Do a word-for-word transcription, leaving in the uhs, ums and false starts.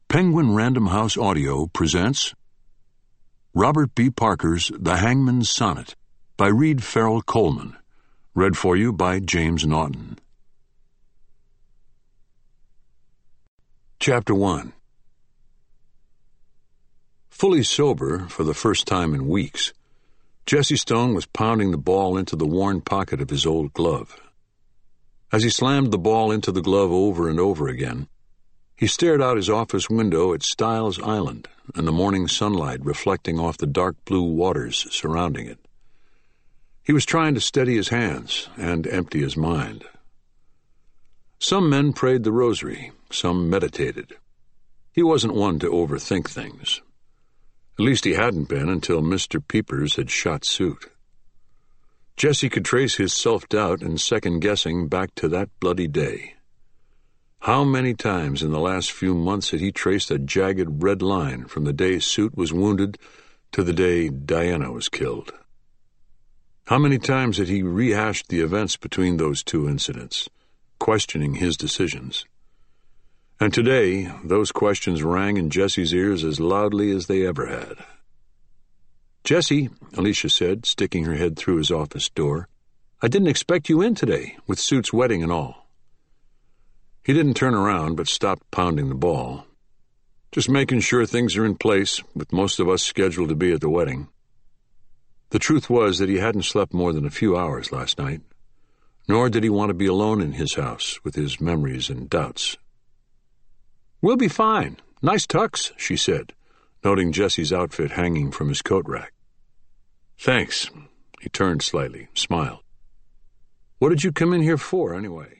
Penguin Random House Audio presents Robert B. Parker's The Hangman's Sonnet by Reed Farrell Coleman, read for you by James Naughton. Chapter one. Fully sober for the first time in weeks, Jesse Stone was pounding the ball into the worn pocket of his old glove. As he slammed the ball into the glove over and over again, he stared out his office window at Styles Island and the morning sunlight reflecting off the dark blue waters surrounding it. He was trying to steady his hands and empty his mind. Some men prayed the rosary, some meditated. He wasn't one to overthink things. At least he hadn't been until Mister Peepers had shot Suit. Jesse could trace his self-doubt and second-guessing back to that bloody day. How many times in the last few months had he traced a jagged red line from the day Suit was wounded to the day Diana was killed? How many times had he rehashed the events between those two incidents, questioning his decisions? And today, those questions rang in Jesse's ears as loudly as they ever had. "Jesse," Alicia said, sticking her head through his office door, "I didn't expect you in today, with Suit's wedding and all." He didn't turn around, but stopped pounding the ball. "Just making sure things are in place, with most of us scheduled to be at the wedding." The truth was that he hadn't slept more than a few hours last night, nor did he want to be alone in his house with his memories and doubts. "We'll be fine. Nice tux," she said, noting Jesse's outfit hanging from his coat rack. "Thanks." He turned slightly, smiled. "What did you come in here for, anyway?"